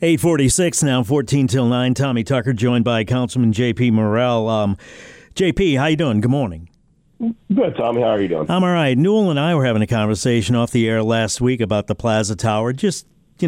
8:46 now, 14 till 9. Tommy Tucker joined by Councilman J.P. Morrell. J.P., how you doing? Good morning. Good, Tommy. How are you doing? I'm all right. Newell and I were having a conversation off the air last week about the Plaza Tower, just,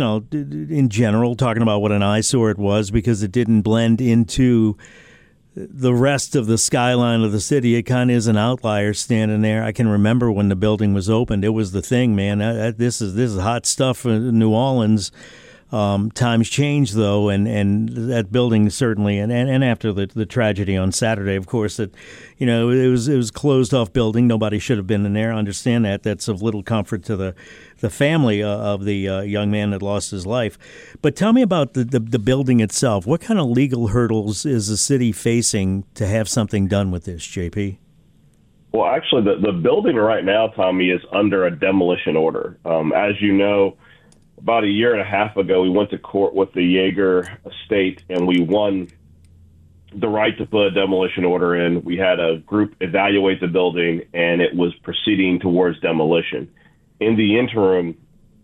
in general, talking about what an eyesore it was because it didn't blend into the rest of the skyline of the city. It kind of is an outlier standing there. I can remember when the building was opened. It was the thing, man. This is hot stuff in New Orleans. Times change, though, and that building certainly, and after the tragedy on Saturday, of course, it was closed off building. Nobody should have been in there. I understand that. That's of little comfort to the family of the young man that lost his life. But tell me about the building itself. What kind of legal hurdles is the city facing to have something done with this, JP? Well, actually, the building right now, Tommy, is under a demolition order. As you know, about a year and a half ago, we went to court with the Yeager estate, and we won the right to put a demolition order in. We had a group evaluate the building, and it was proceeding towards demolition. In the interim,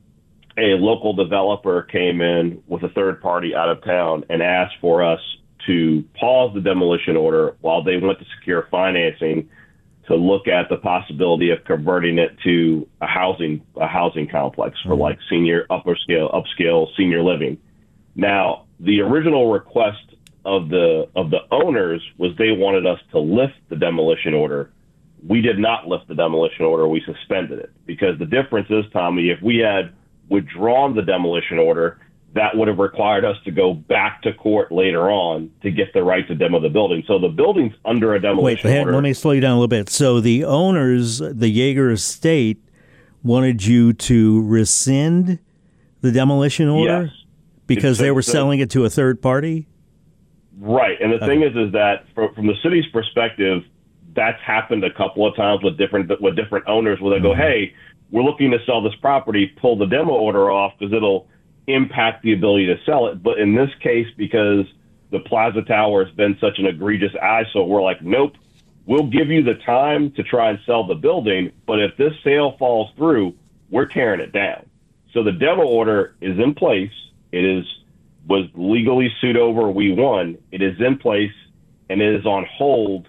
a local developer came in with a third party out of town and asked for us to pause the demolition order while they went to secure financing to look at the possibility of converting it to a housing complex for like senior upscale senior living. Now, the original request of the owners was they wanted us to lift the demolition order. We did not lift the demolition order. We suspended it because the difference is, Tommy, if we had withdrawn the demolition order, that would have required us to go back to court later on to get the right to demo the building. So the building's under a demolition order. Let me slow you down a little bit. So the owners, the Yeager estate, wanted you to rescind the demolition order? Yes. Because they were selling it to a third party? Right. And the thing is that from the city's perspective, that's happened a couple of times with different owners where they go, hey, we're looking to sell this property, pull the demo order off because it'll impact the ability to sell it. But in this case, because the Plaza Tower has been such an egregious eyesore, we're like, nope, we'll give you the time to try and sell the building. But if this sale falls through, we're tearing it down. So the demo order is in place. It was legally sued over. We won. It is in place and it is on hold,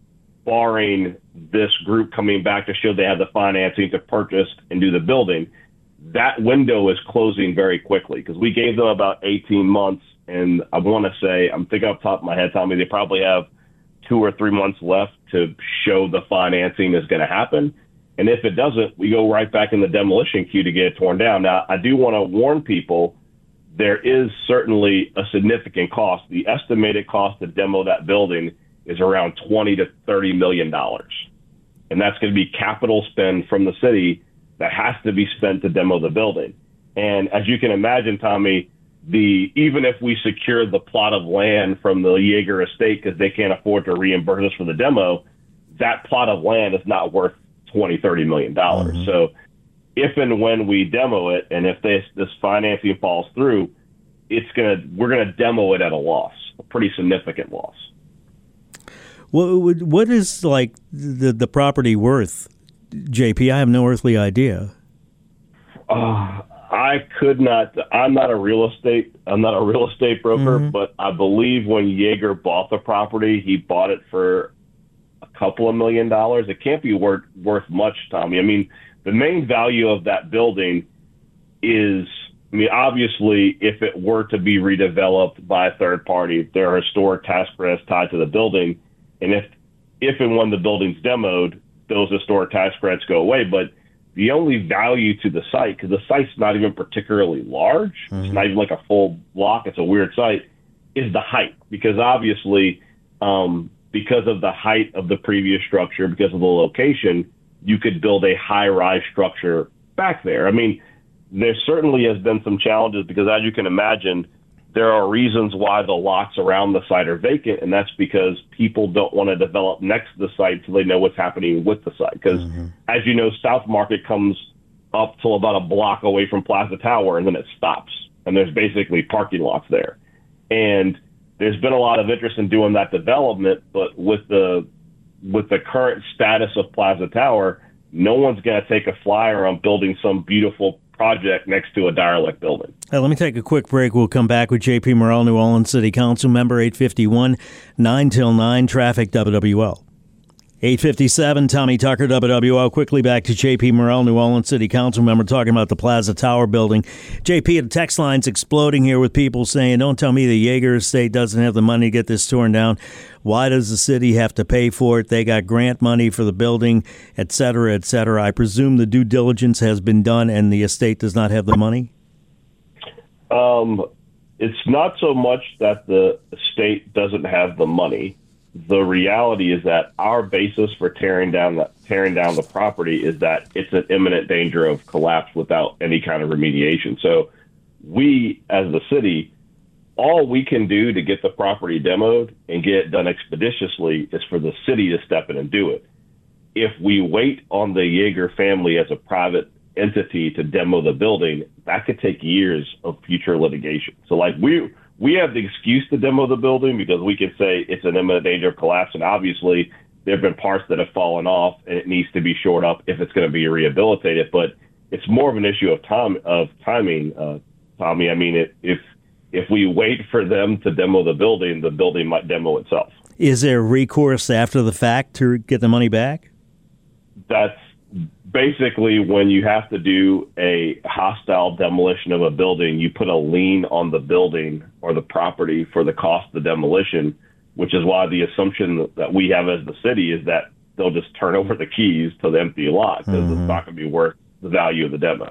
barring this group coming back to show they have the financing to purchase and do the building. That window is closing very quickly because we gave them about 18 months. And I want to say, I'm thinking off the top of my head, Tommy, they probably have 2 or 3 months left to show the financing is going to happen. And if it doesn't, we go right back in the demolition queue to get it torn down. Now, I do want to warn people, there is certainly a significant cost. The estimated cost to demo that building is around $20 to $30 million. And that's going to be capital spend from the city that has to be spent to demo the building. And as you can imagine, Tommy, even if we secure the plot of land from the Yeager estate because they can't afford to reimburse us for the demo, that plot of land is not worth $20-30 million. So if and when we demo it, and if this financing falls through, we're gonna demo it at a loss, a pretty significant loss. What is like the property worth, JP? I have no earthly idea. I could not. I'm not a real estate broker, but I believe when Yeager bought the property, he bought it for a couple of $1 million. It can't be worth much, Tommy. I mean, the main value of that building is, obviously, if it were to be redeveloped by a third party, there are historic tax credits tied to the building, and if and when the building's demoed, those historic tax credits go away. But the only value to the site, because the site's not even particularly large, it's not even like a full block, it's a weird site, is the height. Because obviously, because of the height of the previous structure, because of the location, you could build a high-rise structure back there. I mean, there certainly has been some challenges because, as you can imagine, there are reasons why the lots around the site are vacant, and that's because people don't want to develop next to the site so they know what's happening with the site. Because, as you know, South Market comes up till about a block away from Plaza Tower, and then it stops, and there's basically parking lots there. And there's been a lot of interest in doing that development, but with the current status of Plaza Tower, no one's going to take a flyer on building some beautiful project next to a derelict building. Let me take a quick break. We'll come back with J.P. Morrell, New Orleans City Council member, 851, 9 till 9, traffic, WWL. 857, Tommy Tucker, WWL. Quickly back to J.P. Morrell, New Orleans City Council member, talking about the Plaza Tower building. JP, the text line's exploding here with people saying, don't tell me the Yeager estate doesn't have the money to get this torn down. Why does the city have to pay for it? They got grant money for the building, et cetera, et cetera. I presume the due diligence has been done and the estate does not have the money? It's not so much that the estate doesn't have the money. The reality is that our basis for tearing down the property is that it's an imminent danger of collapse without any kind of remediation. So we, as the city, all we can do to get the property demoed and get it done expeditiously is for the city to step in and do it. If we wait on the Yeager family as a private entity to demo the building, that could take years of future litigation. So like we have the excuse to demo the building because we can say it's an imminent danger of collapse, and obviously there have been parts that have fallen off and it needs to be shored up if it's going to be rehabilitated. But it's more of an issue of timing, Tommy. I mean, if we wait for them to demo the building might demo itself. Is there recourse after the fact to get the money back? That's basically when you have to do a hostile demolition of a building, you put a lien on the building or the property for the cost of the demolition, which is why the assumption that we have as the city is that they'll just turn over the keys to the empty lot because it's not going to be worth the value of the demo.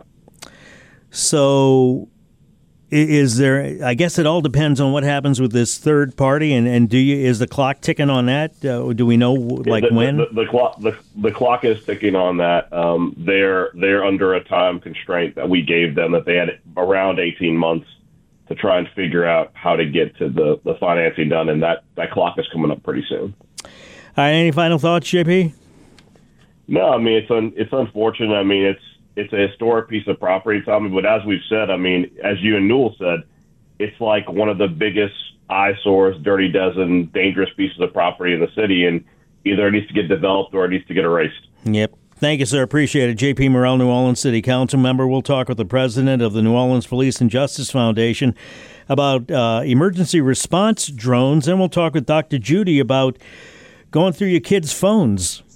So is there, I guess it all depends on what happens with this third party, and is the clock ticking on that? Do we know when? The clock is ticking on that. They're under a time constraint that we gave them, that they had around 18 months to try and figure out how to get to the financing done, and that clock is coming up pretty soon. All right, any final thoughts, JP? No, I mean, it's unfortunate. I mean, it's a historic piece of property, Tommy, but as we've said, I mean, as you and Newell said, it's like one of the biggest eyesores, dirty dozen, dangerous pieces of property in the city, and either it needs to get developed or it needs to get erased. Yep. Thank you, sir. Appreciate it. J.P. Morrell, New Orleans City Council member. We'll talk with the president of the New Orleans Police and Justice Foundation about emergency response drones, and we'll talk with Dr. Judy about going through your kids' phones.